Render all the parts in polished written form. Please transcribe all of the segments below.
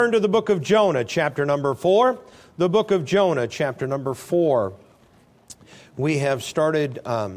Turn to the book of Jonah, chapter number 4. The book of Jonah, chapter number 4. We have started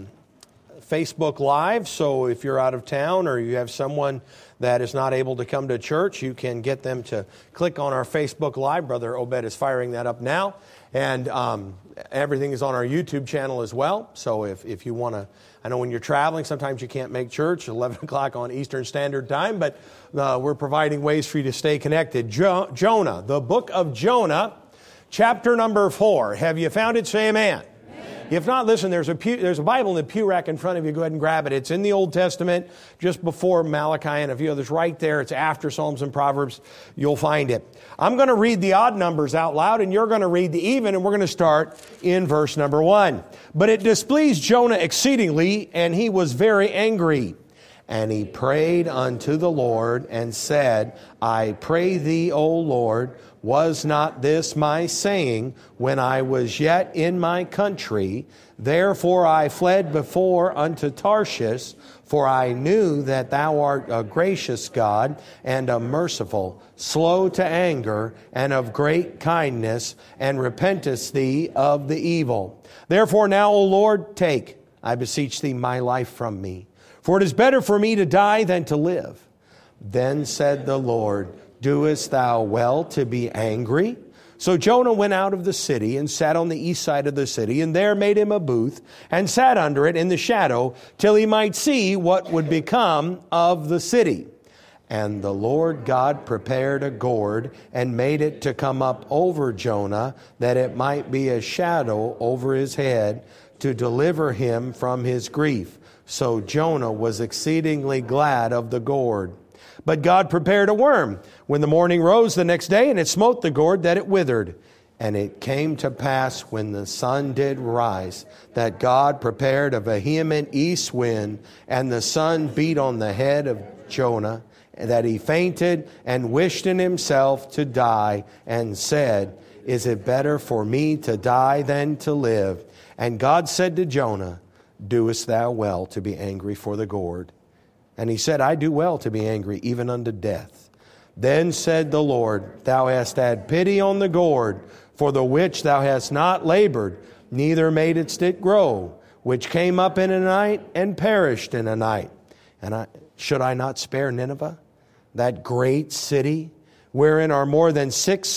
Facebook Live, so if you're out of town or you have someone that is not able to come to church, you can get them to click on our Facebook Live. Brother Obed is firing that up now. And everything is on our YouTube channel as well. So if you want to, I know when you're traveling, sometimes you can't make church, 11 o'clock on Eastern Standard Time, but we're providing ways for you to stay connected. Jonah, the book of Jonah, chapter number 4. Have you found it? Say amen. If not, listen, there's a Bible in the pew rack in front of you. Go ahead and grab it. It's in the Old Testament, just before Malachi and a few others. Right there. It's after Psalms and Proverbs. You'll find it. I'm going to read the odd numbers out loud, and you're going to read the even, and we're going to start in verse number 1. But it displeased Jonah exceedingly, and he was very angry. And he prayed unto the Lord and said, I pray thee, O Lord, was not this my saying when I was yet in my country? Therefore I fled before unto Tarshish, for I knew that thou art a gracious God and a merciful, slow to anger, and of great kindness, and repentest thee of the evil. Therefore now, O Lord, take, I beseech thee, my life from me. For it is better for me to die than to live. Then said the Lord, doest thou well to be angry? So Jonah went out of the city and sat on the east side of the city, and there made him a booth, and sat under it in the shadow, till he might see what would become of the city. And the Lord God prepared a gourd, and made it to come up over Jonah, that it might be a shadow over his head, to deliver him from his grief. So Jonah was exceedingly glad of the gourd. But God prepared a worm when the morning rose the next day, and it smote the gourd that it withered. And it came to pass when the sun did rise, that God prepared a vehement east wind, and the sun beat on the head of Jonah, that he fainted and wished in himself to die, and said, Is it better for me to die than to live? And God said to Jonah, Doest thou well to be angry for the gourd? And he said, I do well to be angry, even unto death. Then said the Lord, Thou hast had pity on the gourd, for the which thou hast not labored, neither madest it grow, which came up in a night and perished in a night. And should I not spare Nineveh, that great city, wherein are more than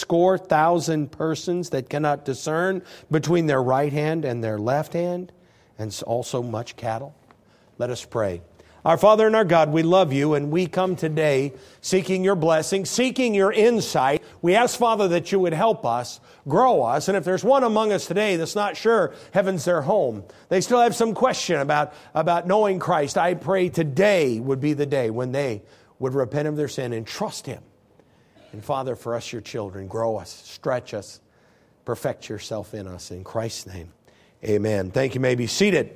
600,000 persons that cannot discern between their right hand and their left hand, and also much cattle? Let us pray. Our Father and our God, we love you, and we come today seeking your blessing, seeking your insight. We ask, Father, that you would help us, grow us, and if there's one among us today that's not sure heaven's their home, they still have some question about knowing Christ, I pray today would be the day when they would repent of their sin and trust Him. And Father, for us, your children, grow us, stretch us, perfect yourself in us. In Christ's name, amen. Thank you. You may be seated.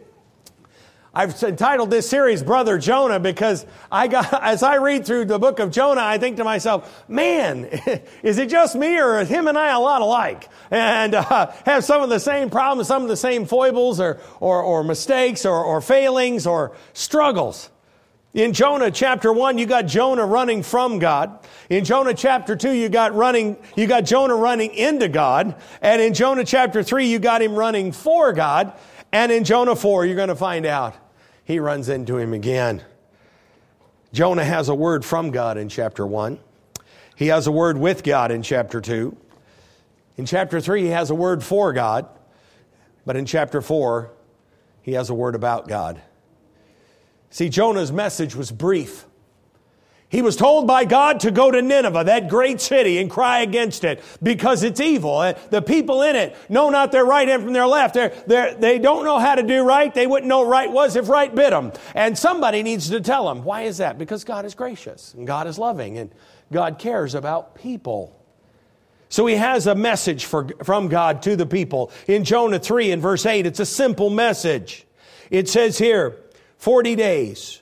I've entitled this series, Brother Jonah, because as I read through the book of Jonah, I think to myself, man, is it just me, or are him and I a lot alike? And have some of the same problems, some of the same foibles or mistakes or failings or struggles. In Jonah chapter 1, you got Jonah running from God. In Jonah chapter 2, you got Jonah running into God. And in Jonah chapter 3, you got him running for God. And in Jonah 4, you're going to find out he runs into him again. Jonah has a word from God in chapter 1. He has a word with God in chapter 2. In chapter 3, he has a word for God. But in chapter 4, he has a word about God. See, Jonah's message was brief. He was told by God to go to Nineveh, that great city, and cry against it because it's evil. The people in it know not their right hand from their left. They don't know how to do right. They wouldn't know right was if right bit them. And somebody needs to tell them. Why is that? Because God is gracious and God is loving and God cares about people. So he has a message from God to the people. In Jonah 3 and verse 8, it's a simple message. It says here, 40 days,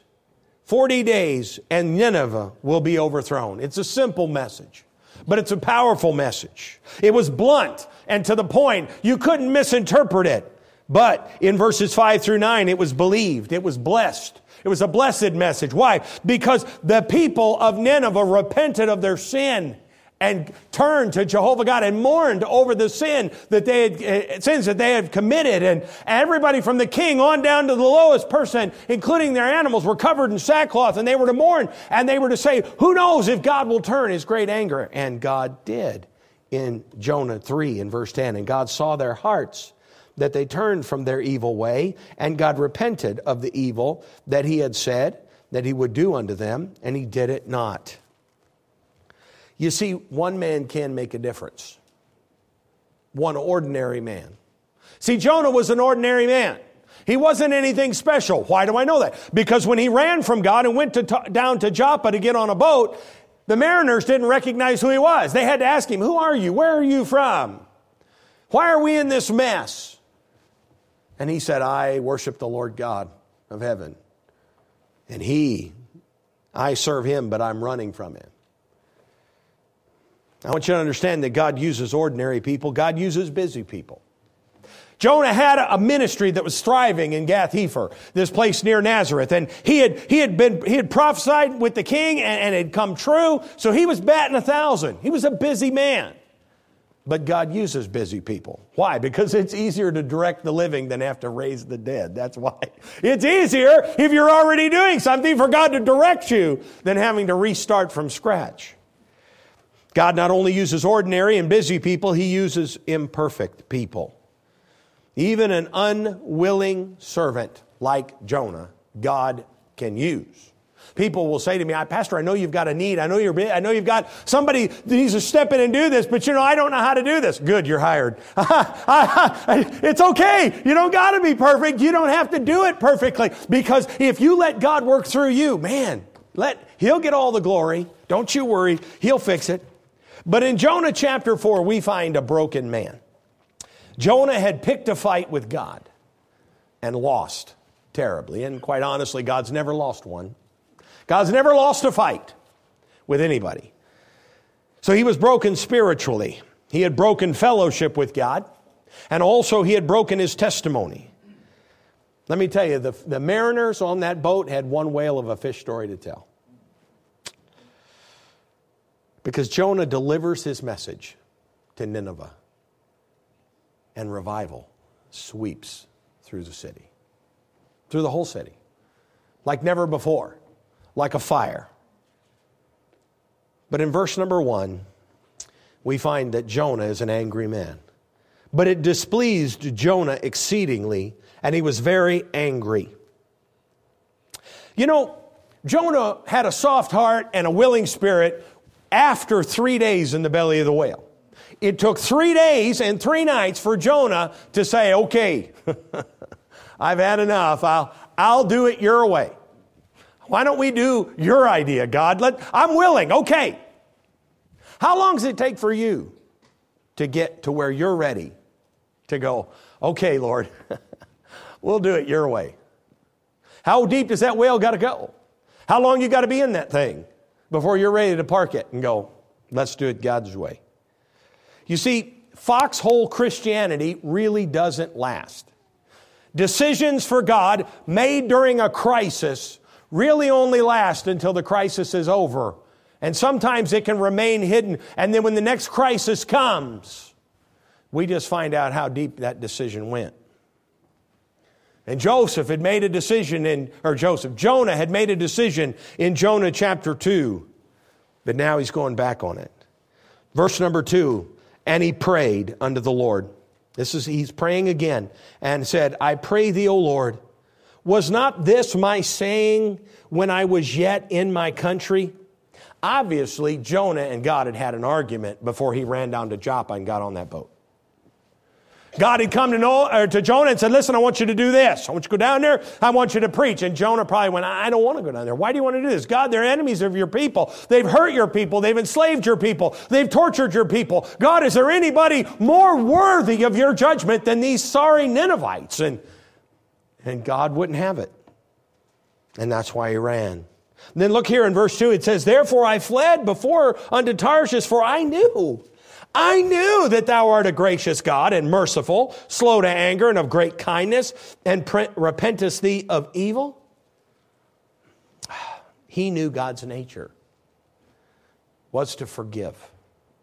and Nineveh will be overthrown. It's a simple message, but it's a powerful message. It was blunt and to the point. You couldn't misinterpret it. But in verses 5 through 9, it was believed. It was blessed. It was a blessed message. Why? Because the people of Nineveh repented of their sin and turned to Jehovah God and mourned over the sins that they had committed. And everybody from the king on down to the lowest person, including their animals, were covered in sackcloth, and they were to mourn, and they were to say, who knows if God will turn his great anger? And God did in Jonah 3 in verse 10. And God saw their hearts, that they turned from their evil way, and God repented of the evil that he had said that he would do unto them, and he did it not. You see, one man can make a difference. One ordinary man. See, Jonah was an ordinary man. He wasn't anything special. Why do I know that? Because when he ran from God and went down to Joppa to get on a boat, the mariners didn't recognize who he was. They had to ask him, who are you? Where are you from? Why are we in this mess? And he said, I worship the Lord God of heaven. And I serve him, but I'm running from him. I want you to understand that God uses ordinary people. God uses busy people. Jonah had a ministry that was thriving in Gath-Hepher, this place near Nazareth. And he had prophesied with the king and it had come true. So he was batting 1,000. He was a busy man. But God uses busy people. Why? Because it's easier to direct the living than have to raise the dead. That's why. It's easier if you're already doing something for God to direct you than having to restart from scratch. God not only uses ordinary and busy people, he uses imperfect people. Even an unwilling servant like Jonah, God can use. People will say to me, Pastor, I know you've got a need. I know you've got somebody that needs to step in and do this, but I don't know how to do this. Good, you're hired. It's okay. You don't got to be perfect. You don't have to do it perfectly, because if you let God work through you, man, he'll get all the glory. Don't you worry. He'll fix it. But in Jonah chapter 4, we find a broken man. Jonah had picked a fight with God and lost terribly. And quite honestly, God's never lost one. God's never lost a fight with anybody. So he was broken spiritually. He had broken fellowship with God. And also he had broken his testimony. Let me tell you, the mariners on that boat had one whale of a fish story to tell. Because Jonah delivers his message to Nineveh. And revival sweeps through the city. Through the whole city. Like never before. Like a fire. But in verse number 1, we find that Jonah is an angry man. But it displeased Jonah exceedingly, and he was very angry. Jonah had a soft heart and a willing spirit after 3 days in the belly of the whale. It took 3 days and 3 nights for Jonah to say, okay, I've had enough. I'll do it your way. Why don't we do your idea, God? I'm willing. Okay. How long does it take for you to get to where you're ready to go, okay, Lord, we'll do it your way? How deep does that whale got to go? How long you got to be in that thing before you're ready to park it and go, let's do it God's way? You see, foxhole Christianity really doesn't last. Decisions for God made during a crisis really only last until the crisis is over. And sometimes it can remain hidden. And then when the next crisis comes, we just find out how deep that decision went. And Jonah had made a decision in Jonah chapter 2. But now he's going back on it. Verse number 2, and he prayed unto the Lord. He's praying again and said, I pray thee, O Lord, was not this my saying when I was yet in my country? Obviously, Jonah and God had an argument before he ran down to Joppa and got on that boat. God had come to Jonah and said, listen, I want you to do this. I want you to go down there. I want you to preach. And Jonah probably went, I don't want to go down there. Why do you want to do this? God, they're enemies of your people. They've hurt your people. They've enslaved your people. They've tortured your people. God, is there anybody more worthy of your judgment than these sorry Ninevites? And God wouldn't have it. And that's why he ran. And then look here in verse 2. It says, therefore I fled before unto Tarshish, for I knew that thou art a gracious God and merciful, slow to anger and of great kindness, and repentest thee of evil. He knew God's nature was to forgive.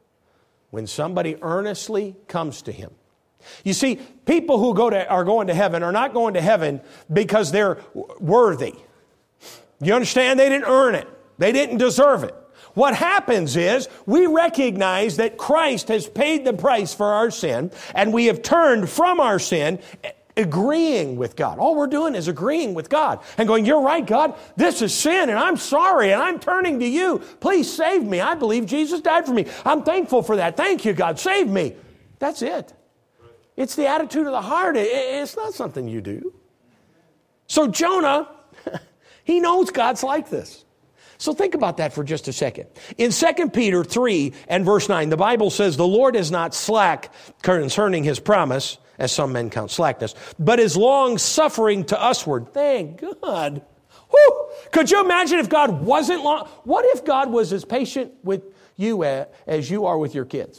when somebody earnestly comes to him. You see, people who are going to heaven are not going to heaven because they're worthy. You understand? They didn't earn it. They didn't deserve it. What happens is we recognize that Christ has paid the price for our sin, and we have turned from our sin, agreeing with God. All we're doing is agreeing with God and going, you're right, God, this is sin, and I'm sorry, and I'm turning to you. Please save me. I believe Jesus died for me. I'm thankful for that. Thank you, God. Save me. That's it. It's the attitude of the heart. It's not something you do. So Jonah, he knows God's like this. So think about that for just a second. In 2 Peter 3 and verse 9, the Bible says, the Lord is not slack concerning his promise, as some men count slackness, but is long-suffering to usward. Thank God. Whew! Could you imagine if God wasn't long? What if God was as patient with you as you are with your kids?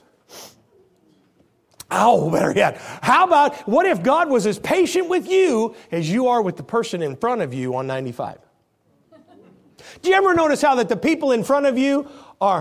Oh, better yet. How about, what if God was as patient with you as you are with the person in front of you on 95? Do you ever notice how that the people in front of you are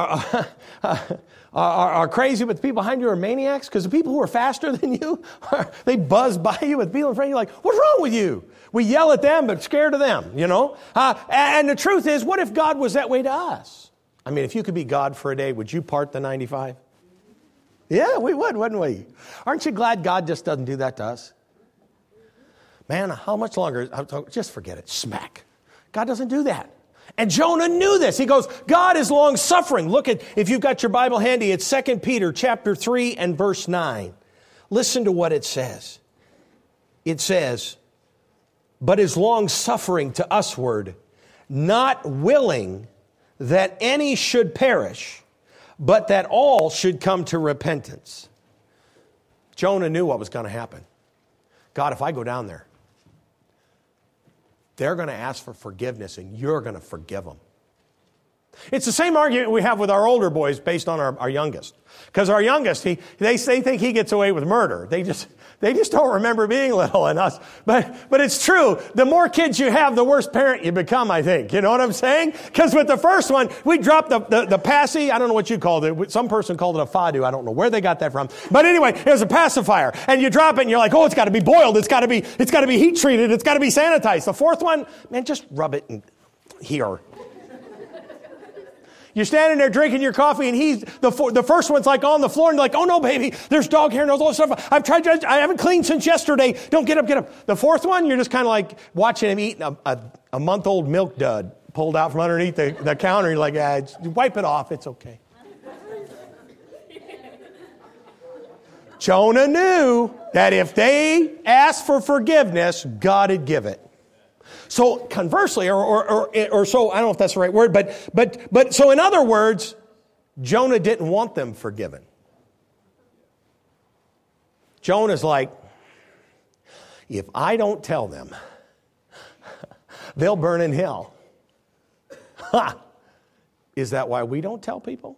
crazy, but the people behind you are maniacs? Because the people who are faster than you, they buzz by you, with people in front of you like, what's wrong with you? We yell at them, but scared of them, you know? And the truth is, what if God was that way to us? I mean, if you could be God for a day, would you part the 95? Yeah, we would, wouldn't we? Aren't you glad God just doesn't do that to us? Man, how much longer? Just forget it. Smack. God doesn't do that. And Jonah knew this. He goes, God is long-suffering. Look at, if you've got your Bible handy, it's 2 Peter chapter 3 and verse 9. Listen to what it says. It says, but is long-suffering to usward, not willing that any should perish, but that all should come to repentance. Jonah knew what was going to happen. God, if I go down there, they're going to ask for forgiveness, and you're going to forgive them. It's the same argument we have with our older boys based on our youngest. Because our youngest, they think he gets away with murder. They just don't remember being little and us. But it's true. The more kids you have, the worse parent you become, I think. You know what I'm saying? Because with the first one, we dropped the passy. I don't know what you called it. Some person called it a fadu. I don't know where they got that from. But anyway, it was a pacifier. And you drop it and you're like, oh, it's got to be boiled. It's got to be heat treated. It's got to be sanitized. The fourth one, man, just rub it in here. You're standing there drinking your coffee, and the first one's like on the floor, and you're like, oh no, baby, there's dog hair and all this stuff. I haven't cleaned since yesterday. Don't get up. The fourth one, you're just kind of like watching him eat a month-old milk dud pulled out from underneath the counter. You're like, wipe it off. It's okay. Jonah knew that if they asked for forgiveness, God would give it. So conversely, or so, I don't know if that's the right word, but so in other words, Jonah didn't want them forgiven. Jonah's like, if I don't tell them, they'll burn in hell. Ha! Is that why we don't tell people?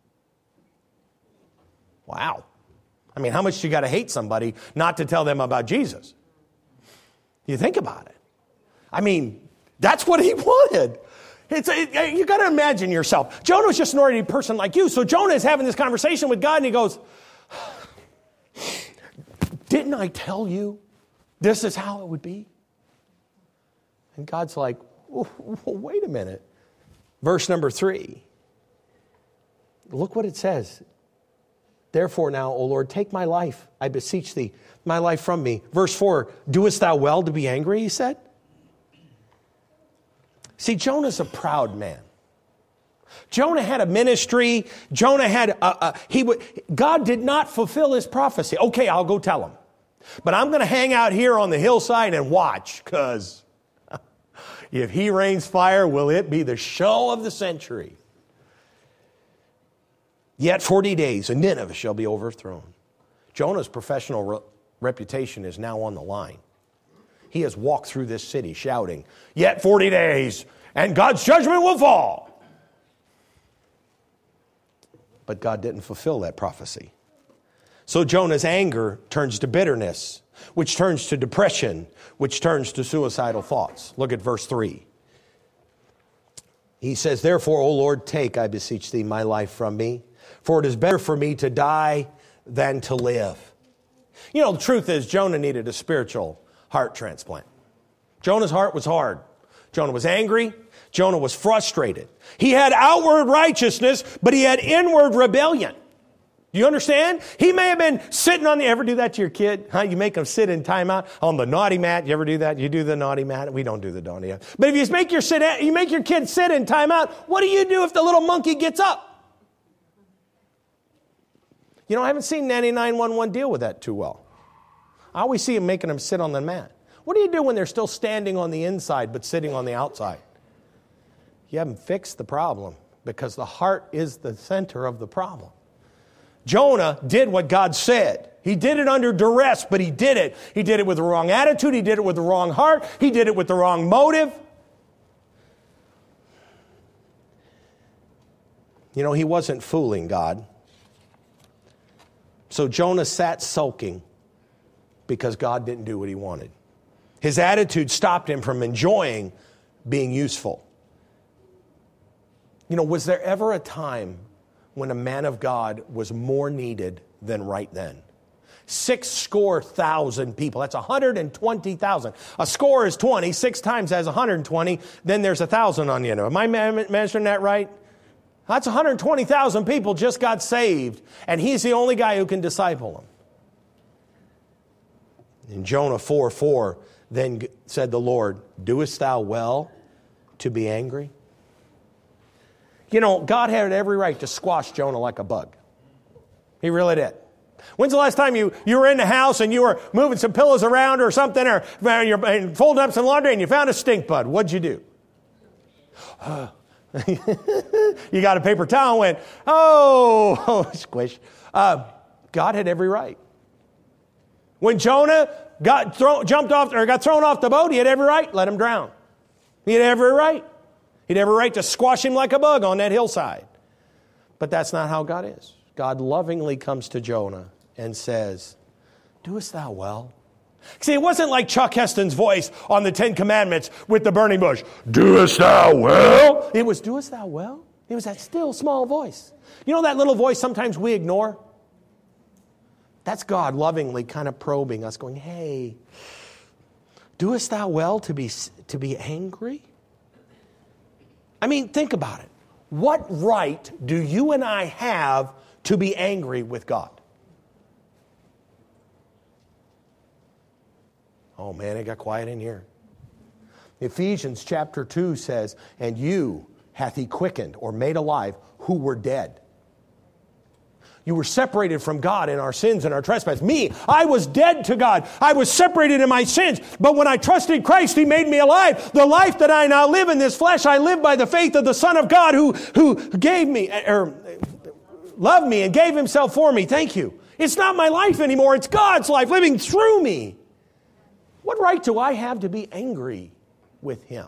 Wow. I mean, how much you got to hate somebody not to tell them about Jesus? You think about it. I mean, that's what he wanted. You got to imagine yourself. Jonah was just an ordinary person like you. So Jonah is having this conversation with God, and he goes, didn't I tell you this is how it would be? And God's like, wait a minute. Verse number 3. Look what it says. Therefore now, O Lord, take my life, I beseech thee, my life from me. Verse 4, doest thou well to be angry, he said. See, Jonah's a proud man. Jonah had a ministry. Jonah had, God did not fulfill his prophecy. Okay, I'll go tell him. But I'm going to hang out here on the hillside and watch, because if he rains fire, will it be the show of the century? Yet 40 days, and Nineveh shall be overthrown. Jonah's professional reputation is now on the line. He has walked through this city shouting, yet 40 days, and God's judgment will fall. But God didn't fulfill that prophecy. So Jonah's anger turns to bitterness, which turns to depression, which turns to suicidal thoughts. Look at verse 3. He says, therefore, O Lord, take, I beseech thee, my life from me. For it is better for me to die than to live. You know, the truth is Jonah needed a spiritual heart transplant. Jonah's heart was hard. Jonah was angry. Jonah was frustrated. He had outward righteousness, but he had inward rebellion. Do you understand? He may have been sitting on the... Ever do that to your kid? Huh? You make them sit in timeout on the naughty mat. You ever do that? You do the naughty mat? We don't do the naughty mat. But if you make your kid sit in timeout, what do you do if the little monkey gets up? You know, I haven't seen Nanny 911 deal with that too well. I always see him making them sit on the mat. What do you do when they're still standing on the inside but sitting on the outside? You haven't fixed the problem, because the heart is the center of the problem. Jonah did what God said. He did it under duress, but he did it. He did it with the wrong attitude. He did it with the wrong heart. He did it with the wrong motive. You know, he wasn't fooling God. So Jonah sat sulking because God didn't do what he wanted. His attitude stopped him from enjoying being useful. You know, was there ever a time when a man of God was more needed than right then? 6,000 people. That's 120,000. A score is 20. 6 times has 120. Then there's 1,000 on the end of it. Am I measuring that right? That's 120,000 people just got saved, and he's the only guy who can disciple them. In Jonah 4:4, then said the Lord, doest thou well to be angry? You know, God had every right to squash Jonah like a bug. He really did. When's the last time you were in the house and you were moving some pillows around or something, or you're folding up some laundry and you found a stink bug? What'd you do? You got a paper towel and went, oh, squish. God had every right. When Jonah got thrown off the boat, he had every right. Let him drown. He had every right. He had every right to squash him like a bug on that hillside. But that's not how God is. God lovingly comes to Jonah and says, doest thou well? See, it wasn't like Chuck Heston's voice on the 10 Commandments with the burning bush. Doest thou well? It was, doest thou well? It was that still small voice. You know that little voice sometimes we ignore? That's God lovingly kind of probing us, going, hey, doest thou well to be angry? I mean, think about it. What right do you and I have to be angry with God? Oh man, it got quiet in here. Ephesians chapter 2 says, and you hath he quickened or made alive who were dead. You were separated from God in our sins and our trespasses. Me, I was dead to God. I was separated in my sins. But when I trusted Christ, he made me alive. The life that I now live in this flesh, I live by the faith of the Son of God who gave me, or loved me and gave himself for me. Thank you. It's not my life anymore. It's God's life living through me. What right do I have to be angry with him?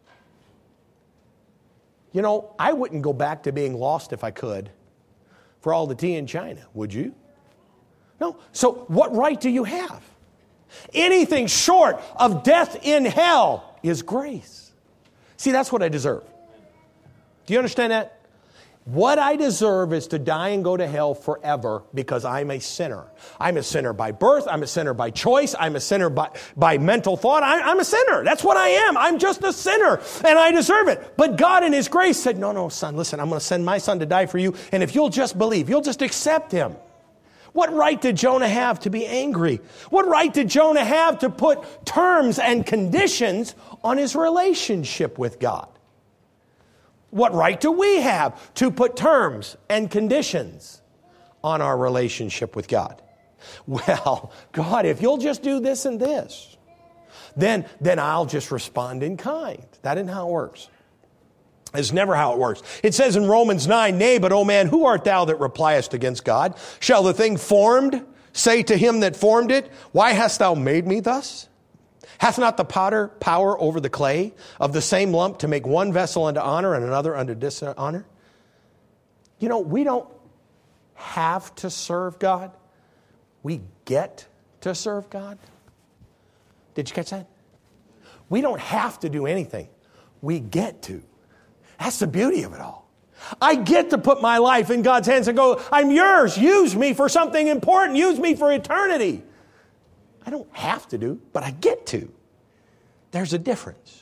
You know, I wouldn't go back to being lost if I could for all the tea in China, would you? No. So what right do you have? Anything short of death in hell is grace. See, that's what I deserve. Do you understand that? What I deserve is to die and go to hell forever because I'm a sinner. I'm a sinner by birth. I'm a sinner by choice. I'm a sinner by mental thought. I'm a sinner. That's what I am. I'm just a sinner, and I deserve it. But God in his grace said, no, son, listen, I'm going to send my son to die for you, and if you'll just believe, you'll just accept him. What right did Jonah have to be angry? What right did Jonah have to put terms and conditions on his relationship with God? What right do we have to put terms and conditions on our relationship with God? Well, God, if you'll just do this and this, then I'll just respond in kind. That isn't how it works. It's never how it works. It says in Romans 9, nay, but, O man, who art thou that repliest against God? Shall the thing formed say to him that formed it, why hast thou made me thus? Hath not the potter power over the clay of the same lump to make one vessel unto honor and another unto dishonor? You know, we don't have to serve God. We get to serve God. Did you catch that? We don't have to do anything. We get to. That's the beauty of it all. I get to put my life in God's hands and go, I'm yours. Use me for something important. Use me for eternity. I don't have to do, but I get to. There's a difference.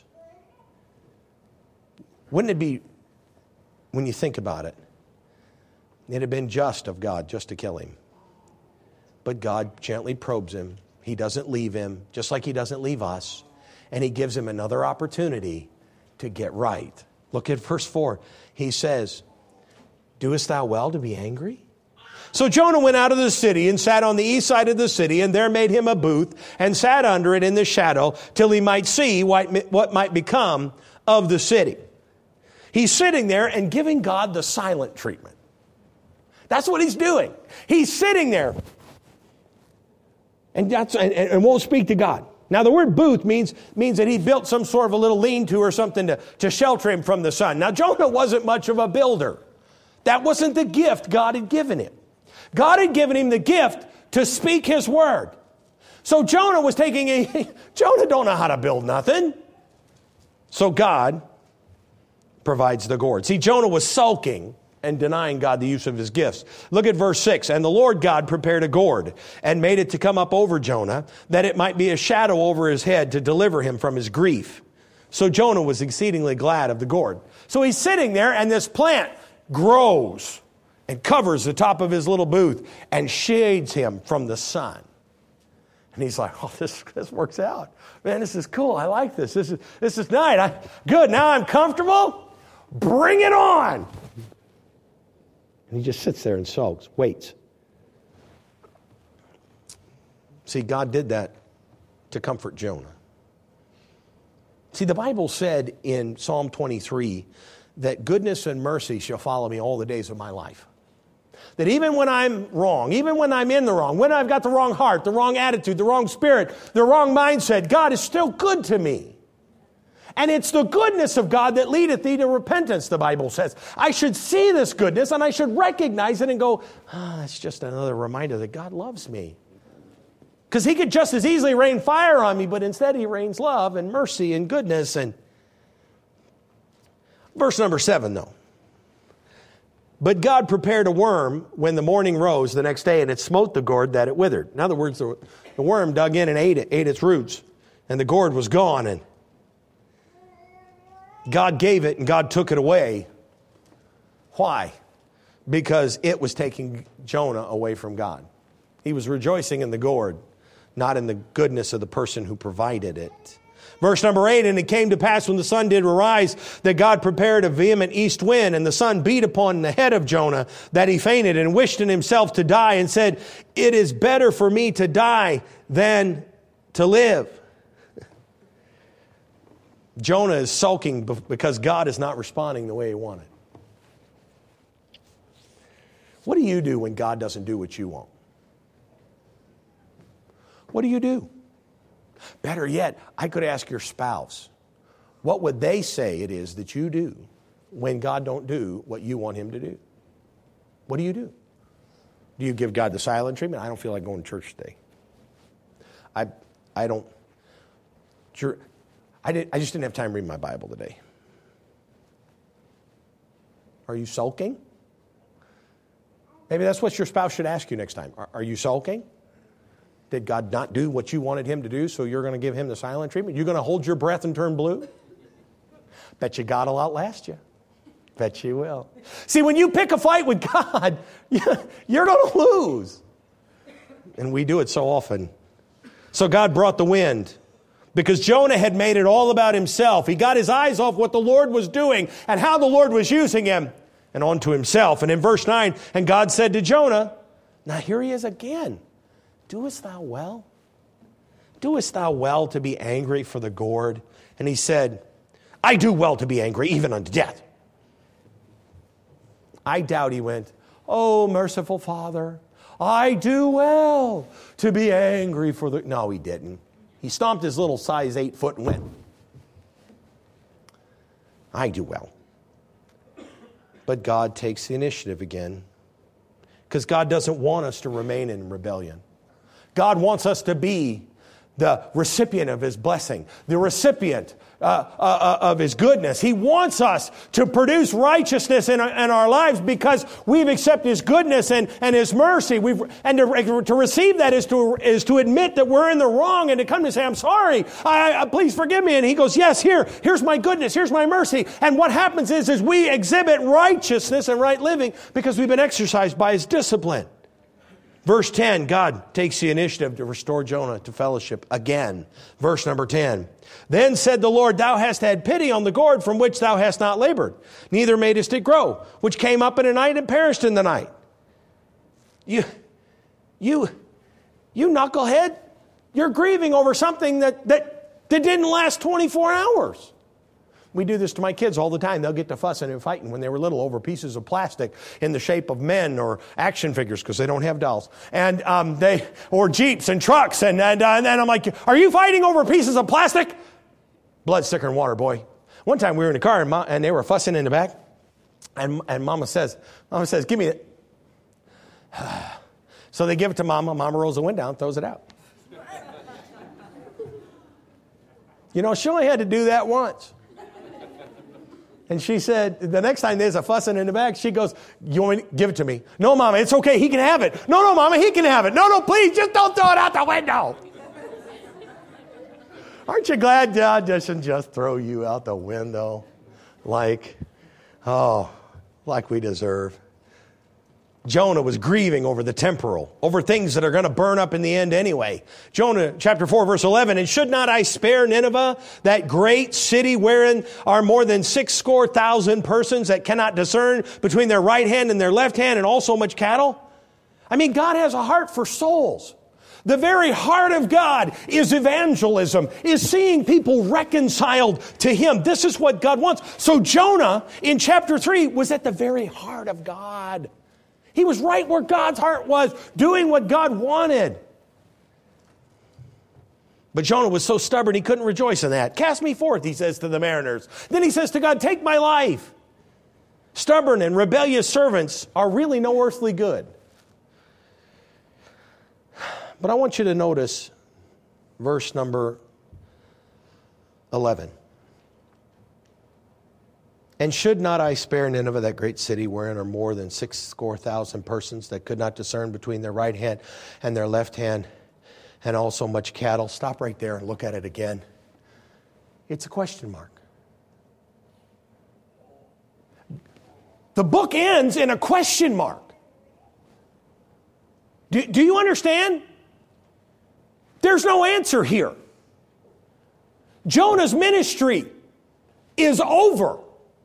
Wouldn't it be, when you think about it, it'd have been just of God just to kill him. But God gently probes him. He doesn't leave him, just like he doesn't leave us. And he gives him another opportunity to get right. Look at verse 4. He says, doest thou well to be angry? So Jonah went out of the city and sat on the east side of the city, and there made him a booth and sat under it in the shadow till he might see what might become of the city. He's sitting there and giving God the silent treatment. That's what he's doing. He's sitting there and won't speak to God. Now, the word booth means that he built some sort of a little lean-to or something to shelter him from the sun. Now, Jonah wasn't much of a builder. That wasn't the gift God had given him. God had given him the gift to speak his word. So Jonah was Jonah don't know how to build nothing. So God provides the gourd. See, Jonah was sulking and denying God the use of his gifts. Look at verse 6. And the Lord God prepared a gourd and made it to come up over Jonah, that it might be a shadow over his head to deliver him from his grief. So Jonah was exceedingly glad of the gourd. So he's sitting there, and this plant grows and covers the top of his little booth and shades him from the sun. And he's like, oh, this works out. Man, this is cool. I like this. This is nice. Good. Now I'm comfortable. Bring it on. And he just sits there and sulks, waits. See, God did that to comfort Jonah. See, the Bible said in Psalm 23 that goodness and mercy shall follow me all the days of my life. That even when I'm wrong, even when I'm in the wrong, when I've got the wrong heart, the wrong attitude, the wrong spirit, the wrong mindset, God is still good to me. And it's the goodness of God that leadeth thee to repentance, the Bible says. I should see this goodness and I should recognize it and go, it's just another reminder that God loves me. Because he could just as easily rain fire on me, but instead he rains love and mercy and goodness. And verse number 7, though. But God prepared a worm when the morning rose the next day, and it smote the gourd that it withered. In other words, the worm dug in and ate its roots, and the gourd was gone, and God gave it and God took it away. Why? Because it was taking Jonah away from God. He was rejoicing in the gourd, not in the goodness of the person who provided it. Verse number 8, and it came to pass when the sun did arise that God prepared a vehement east wind, and the sun beat upon the head of Jonah, that he fainted and wished in himself to die, and said, it is better for me to die than to live. Jonah is sulking because God is not responding the way he wanted. What do you do when God doesn't do what you want? What do you do? Better yet, I could ask your spouse, what would they say it is that you do when God don't do what you want him to do? What do you do? Do you give God the silent treatment? I don't feel like going to church today. I just didn't have time reading my Bible today. Are you sulking? Maybe that's what your spouse should ask you next time. Are you sulking? Did God not do what you wanted him to do, so you're going to give him the silent treatment? You're going to hold your breath and turn blue? Bet you God will outlast you. Bet you will. See, when you pick a fight with God, you're going to lose. And we do it so often. So God brought the wind because Jonah had made it all about himself. He got his eyes off what the Lord was doing and how the Lord was using him and onto himself. And in verse 9, and God said to Jonah, now here he is again. Doest thou well? Doest thou well to be angry for the gourd? And he said, I do well to be angry, even unto death. I doubt he went, oh, merciful Father, I do well to be angry for the... No, he didn't. He stomped his little size 8 foot and went, I do well. But God takes the initiative again because God doesn't want us to remain in rebellion. God wants us to be the recipient of His blessing, the recipient of His goodness. He wants us to produce righteousness in our lives because we've accepted His goodness and His mercy. To receive that is to admit that we're in the wrong and to come to say, I'm sorry, please forgive me. And He goes, yes, here's my goodness, here's my mercy. And what happens is we exhibit righteousness and right living because we've been exercised by His discipline. Verse 10, God takes the initiative to restore Jonah to fellowship again. Verse number 10. Then said the Lord, thou hast had pity on the gourd from which thou hast not labored, neither madest it grow, which came up in a night and perished in the night. You knucklehead, you're grieving over something that didn't last 24 hours. We do this to my kids all the time. They'll get to fussing and fighting when they were little over pieces of plastic in the shape of men or action figures because they don't have dolls. And or Jeeps and trucks. And then I'm like, are you fighting over pieces of plastic? Blood's thicker than water, boy. One time we were in the car and they were fussing in the back. And Mama says, give me it. So they give it to Mama. Mama rolls the window down, throws it out. You know, she only had to do that once. And she said, the next time there's a fussing in the back, she goes, you want me to give it to me? No, Mama, it's okay. He can have it. No, Mama, he can have it. No, please, just don't throw it out the window. Aren't you glad God doesn't just throw you out the window like we deserve? Jonah was grieving over the temporal, over things that are going to burn up in the end anyway. Jonah chapter 4 verse 11, and should not I spare Nineveh, that great city wherein are more than 600,000 persons that cannot discern between their right hand and their left hand, and also much cattle? I mean, God has a heart for souls. The very heart of God is evangelism, is seeing people reconciled to Him. This is what God wants. So Jonah in chapter 3 was at the very heart of God. He was right where God's heart was, doing what God wanted. But Jonah was so stubborn he couldn't rejoice in that. Cast me forth, he says to the mariners. Then he says to God, take my life. Stubborn and rebellious servants are really no earthly good. But I want you to notice verse number 11. And should not I spare Nineveh, that great city wherein are more than 600,000 persons that could not discern between their right hand and their left hand, and also much cattle? Stop right there and look at it again. It's a question mark. The book ends in a question mark. Do you understand? There's no answer here. Jonah's ministry is over.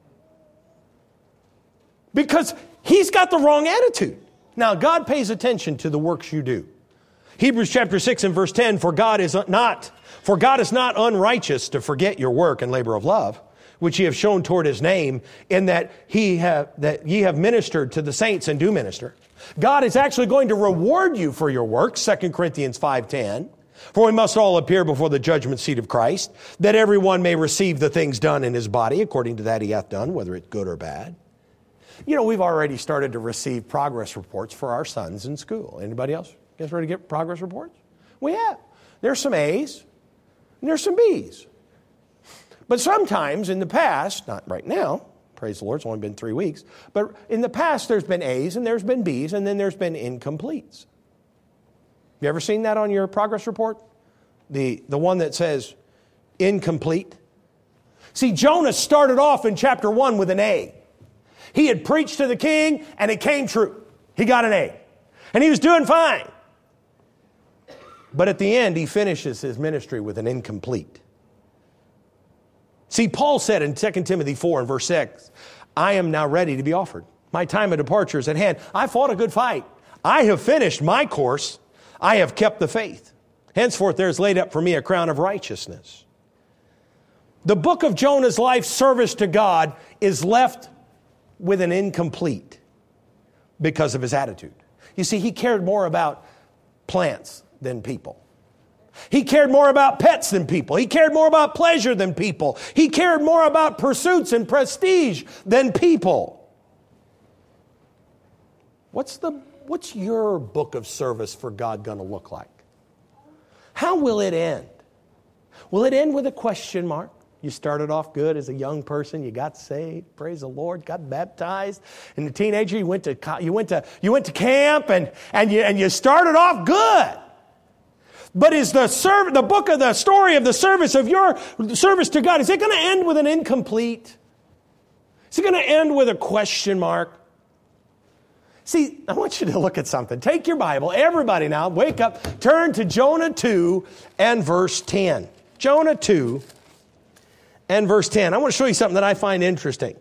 Because he's got the wrong attitude. Now, God pays attention to the works you do. Hebrews chapter 6 and verse 10, For God is not unrighteous to forget your work and labor of love, which ye have shown toward His name, in that ye have ministered to the saints and do minister. God is actually going to reward you for your work, 2 Corinthians 5:10. For we must all appear before the judgment seat of Christ, that everyone may receive the things done in his body, according to that he hath done, whether it's good or bad. You know, we've already started to receive progress reports for our sons in school. Anybody else get ready to get progress reports? We have. There's some A's and there's some B's. But sometimes in the past, not right now, praise the Lord, it's only been 3 weeks, but in the past there's been A's and there's been B's and then there's been incompletes. You ever seen that on your progress report? The one that says incomplete? See, Jonah started off in chapter 1 with an A. He had preached to the king, and it came true. He got an A. And he was doing fine. But at the end, he finishes his ministry with an incomplete. See, Paul said in 2 Timothy 4 and verse 6, I am now ready to be offered. My time of departure is at hand. I fought a good fight. I have finished my course. I have kept the faith. Henceforth, there is laid up for me a crown of righteousness. The book of Jonah's life service to God is left with an incomplete because of his attitude. You see, he cared more about plants than people. He cared more about pets than people. He cared more about pleasure than people. He cared more about pursuits and prestige than people. What's your book of service for God going to look like? How will it end? Will it end with a question mark? You started off good as a young person. You got saved. Praise the Lord. Got baptized. And a teenager, you went to camp and you started off good. But is the book of the story of the service of your service to God, is it going to end with an incomplete? Is it going to end with a question mark? See, I want you to look at something. Take your Bible, everybody now, wake up, turn to Jonah 2 and verse 10. Jonah 2 and verse 10. I want to show you something that I find interesting.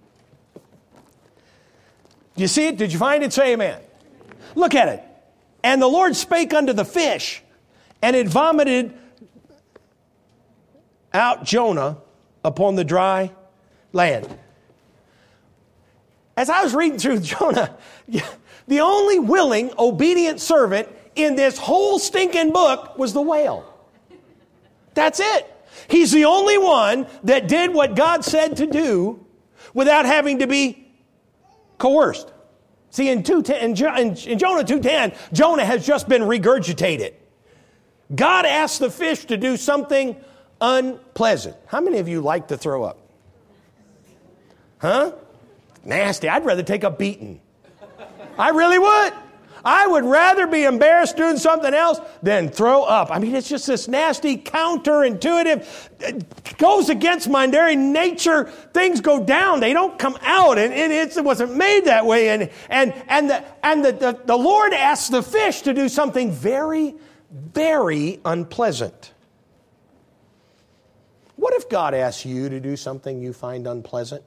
Do you see it? Did you find it? Say amen. Look at it. And the Lord spake unto the fish, and it vomited out Jonah upon the dry land. As I was reading through Jonah, the only willing, obedient servant in this whole stinking book was the whale. That's it. He's the only one that did what God said to do without having to be coerced. See, in Jonah 2:10, Jonah has just been regurgitated. God asked the fish to do something unpleasant. How many of you like to throw up? Huh? Nasty. I'd rather take a beating. I really would. I would rather be embarrassed doing something else than throw up. I mean, it's just this nasty, counterintuitive, it goes against my very nature. Things go down. They don't come out. And it wasn't made that way. And the Lord asked the fish to do something very, very unpleasant. What if God asks you to do something you find unpleasant?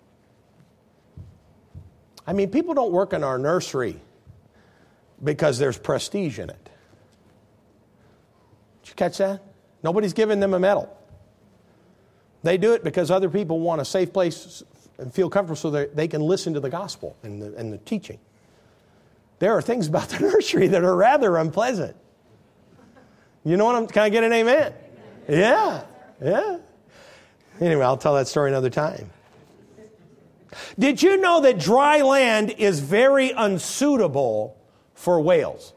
I mean, people don't work in our nursery because there's prestige in it. Did you catch that? Nobody's giving them a medal. They do it because other people want a safe place and feel comfortable so that they can listen to the gospel and the teaching. There are things about the nursery that are rather unpleasant. You know what can I get an amen? Yeah. Anyway, I'll tell that story another time. Did you know that dry land is very unsuitable for whales?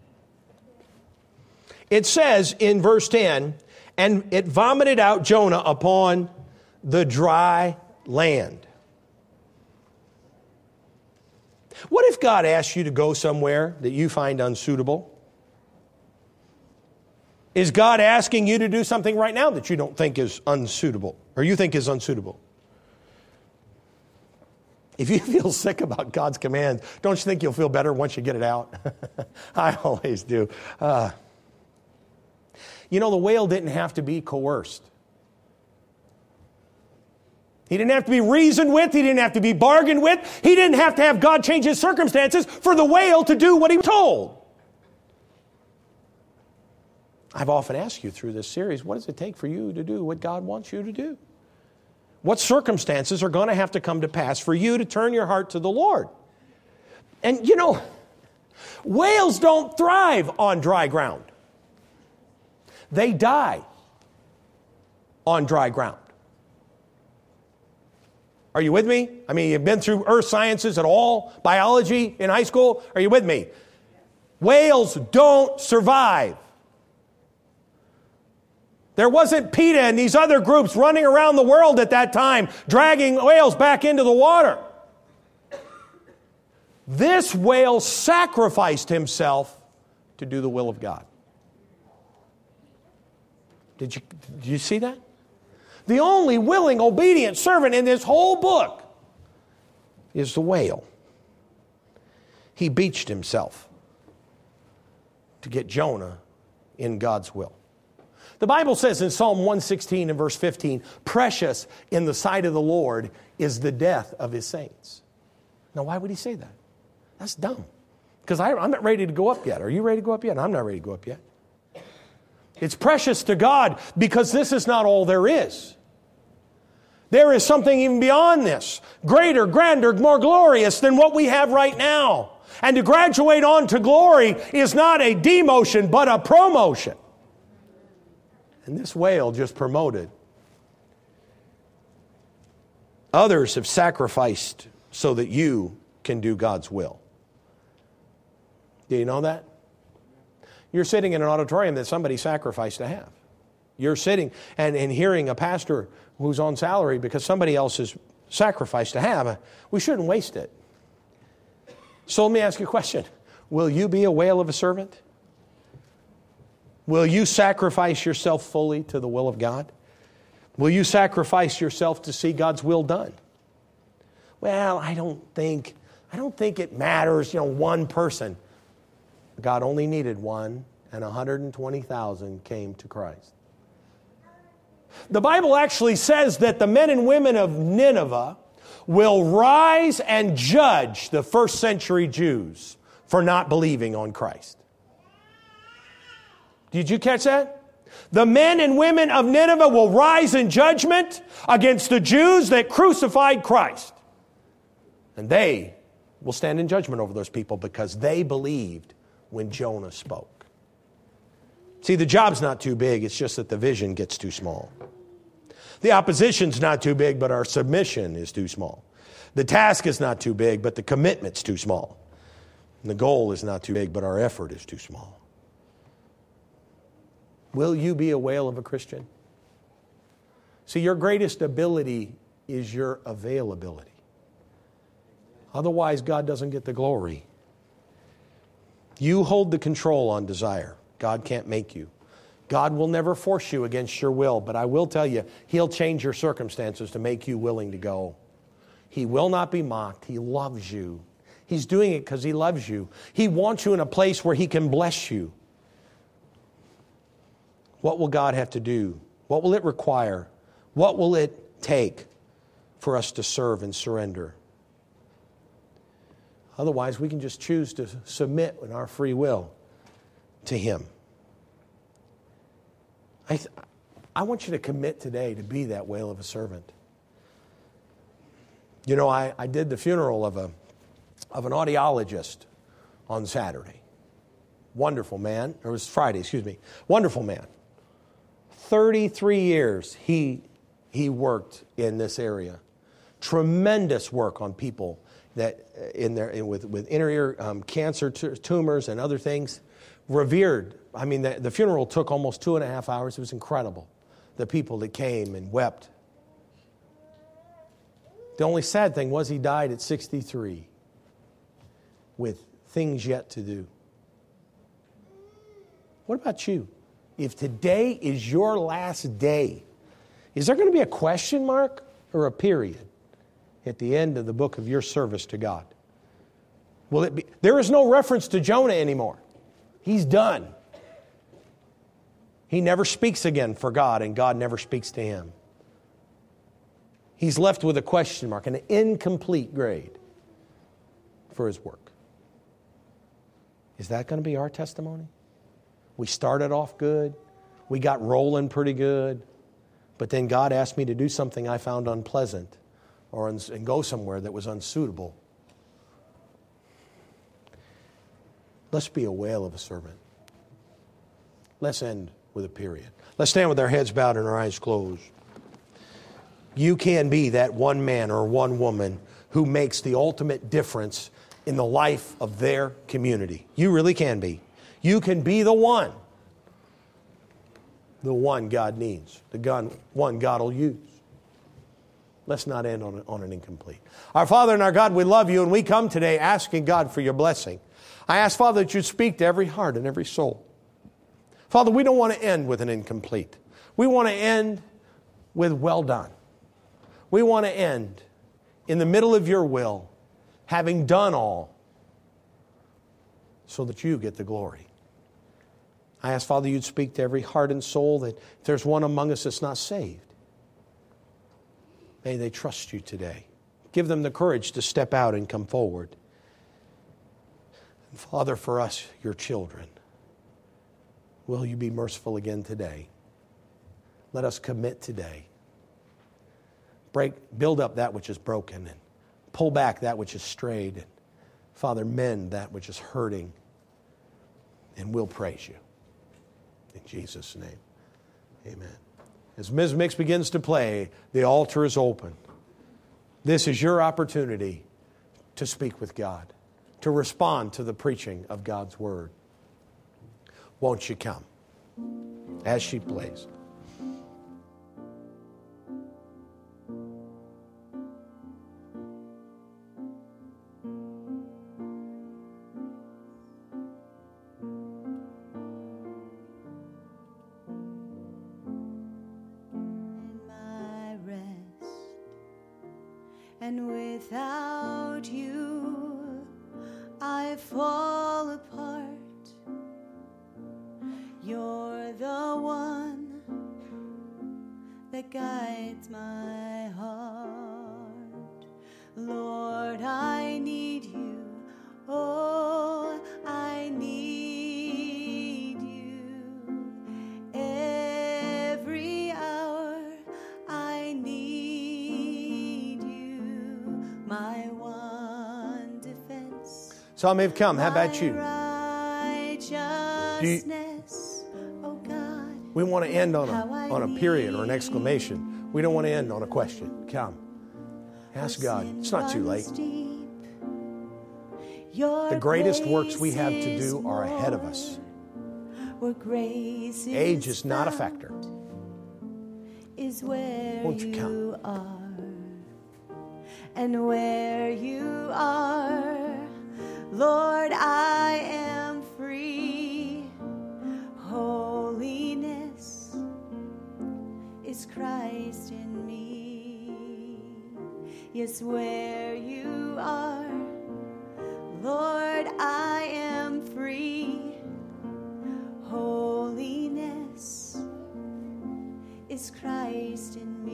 It says in verse 10, and it vomited out Jonah upon the dry land. What if God asked you to go somewhere that you find unsuitable? Is God asking you to do something right now that you don't think is unsuitable, or you think is unsuitable? If you feel sick about God's commands, don't you think you'll feel better once you get it out? I always do. You know, the whale didn't have to be coerced. He didn't have to be reasoned with. He didn't have to be bargained with. He didn't have to have God change his circumstances for the whale to do what he was told. I've often asked you through this series, what does it take for you to do what God wants you to do? What circumstances are going to have to come to pass for you to turn your heart to the Lord? And you know, whales don't thrive on dry ground. They die on dry ground. Are you with me? I mean, you've been through earth sciences at all, biology in high school. Are you with me? Whales don't survive. There wasn't PETA and these other groups running around the world at that time, dragging whales back into the water. This whale sacrificed himself to do the will of God. Did you see that? The only willing, obedient servant in this whole book is the whale. He beached himself to get Jonah in God's will. The Bible says in Psalm 116 and verse 15, precious in the sight of the Lord is the death of his saints. Now, why would he say that? That's dumb. Because I'm not ready to go up yet. Are you ready to go up yet? I'm not ready to go up yet. It's precious to God because this is not all there is. There is something even beyond this. Greater, grander, more glorious than what we have right now. And to graduate on to glory is not a demotion, but a promotion. And this whale just promoted. Others have sacrificed so that you can do God's will. Do you know that? You're sitting in an auditorium that somebody sacrificed to have. You're sitting and hearing a pastor who's on salary because somebody else has sacrificed to have. We shouldn't waste it. So let me ask you a question. Will you be a whale of a servant? Will you sacrifice yourself fully to the will of God? Will you sacrifice yourself to see God's will done? Well, I don't think it matters, one person. God only needed one, and 120,000 came to Christ. The Bible actually says that the men and women of Nineveh will rise and judge the first century Jews for not believing on Christ. Did you catch that? The men and women of Nineveh will rise in judgment against the Jews that crucified Christ. And they will stand in judgment over those people because they believed when Jonah spoke. See, the job's not too big, it's just that the vision gets too small. The opposition's not too big, but our submission is too small. The task is not too big, but the commitment's too small. And the goal is not too big, but our effort is too small. Will you be a whale of a Christian? See, your greatest ability is your availability. Otherwise, God doesn't get the glory. You hold the control on desire. God can't make you. God will never force you against your will, but I will tell you, He'll change your circumstances to make you willing to go. He will not be mocked. He loves you. He's doing it because He loves you. He wants you in a place where He can bless you. What will God have to do? What will it require? What will it take for us to serve and surrender? Otherwise, we can just choose to submit in our free will to Him. I want you to commit today to be that whale of a servant. You know, I did the funeral of an audiologist on Saturday. Wonderful man. Or it was Friday, excuse me. Wonderful man. 33 years he worked in this area. Tremendous work on people that with inner ear cancer tumors and other things. Revered. I mean, the funeral took almost 2.5 hours. It was incredible. The people that came and wept. The only sad thing was he died at 63 with things yet to do. What about you? If today is your last day, is there going to be a question mark or a period at the end of the book of your service to God? Will it be? There is no reference to Jonah anymore. He's done. He never speaks again for God, and God never speaks to him. He's left with a question mark, an incomplete grade for his work. Is that going to be our testimony? We started off good. We got rolling pretty good. But then God asked me to do something I found unpleasant and go somewhere that was unsuitable. Let's be a whale of a servant. Let's end with a period. Let's stand with our heads bowed and our eyes closed. You can be that one man or one woman who makes the ultimate difference in the life of their community. You really can be. You can be the one God needs, the one God will use. Let's not end on an incomplete. Our Father and our God, we love you, and we come today asking God for your blessing. I ask, Father, that you'd speak to every heart and every soul. Father, we don't want to end with an incomplete. We want to end with well done. We want to end in the middle of your will, having done all, so that you get the glory. I ask, Father, you'd speak to every heart and soul, that if there's one among us that's not saved, may they trust you today. Give them the courage to step out and come forward. And Father, for us, your children, will you be merciful again today? Let us commit today. Build up that which is broken, and pull back that which is strayed. And Father, mend that which is hurting, and we'll praise you. In Jesus' name, amen. As Ms. Mix begins to play, the altar is open. This is your opportunity to speak with God, to respond to the preaching of God's Word. Won't you come? As she plays. And without you, I fall apart. You're the one that guides my heart. Lord, I need you. Oh, I need you. Every hour I need you. My one defense. Some have come. How about you? Oh God. We want to end on a period or an exclamation. We don't want to end on a question. Come. Ask God. It's not too late. The greatest works we have to do are ahead of us. Age is not a factor. Won't you come? And where you are, Lord, I am free. Holiness is Christ in me. Yes, where you are, Lord, I am free. Holiness is Christ in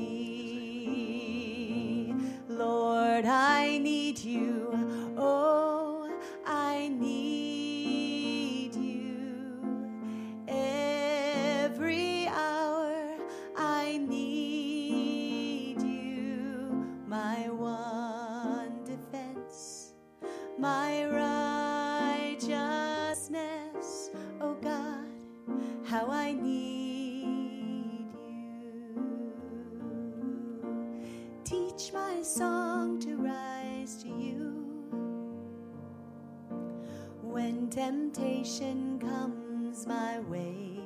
me. Lord, I need you. Oh, I need you. Every hour I need you. My one defense, my righteousness. Oh God, how I need you. Teach my song to rise to you. When temptation comes my way,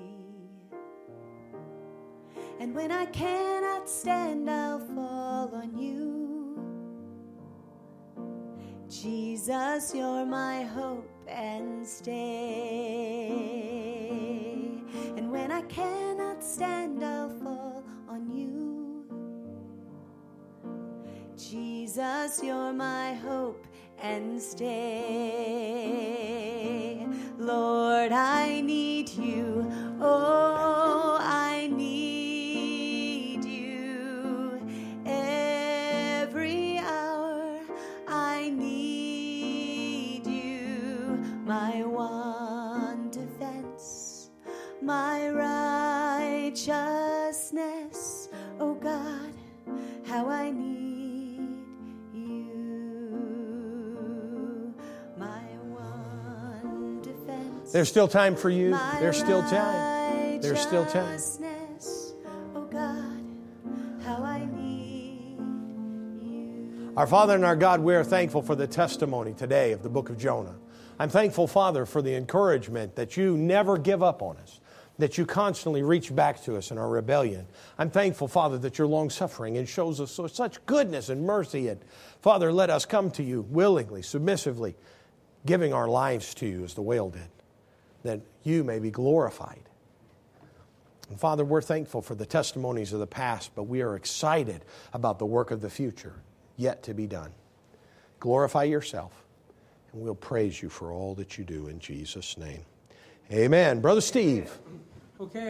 and when I cannot stand, I'll fall on you. Jesus, you're my hope and stay. And when I cannot stand, I'll fall on you. Jesus, you're my hope and stay. Lord, I need you. Oh, I need you. Every hour I need you. My one defense, my righteousness. Oh God, how I need There's still time for you. There's still time. There's still time. Oh God, how I need you. Our Father and our God, we are thankful for the testimony today of the book of Jonah. I'm thankful, Father, for the encouragement that you never give up on us, that you constantly reach back to us in our rebellion. I'm thankful, Father, that you're long-suffering and shows us such goodness and mercy. And Father, let us come to you willingly, submissively, giving our lives to you as the whale did, that you may be glorified. And Father, we're thankful for the testimonies of the past, but we are excited about the work of the future yet to be done. Glorify yourself, and we'll praise you for all that you do in Jesus' name. Amen. Brother Steve. Okay.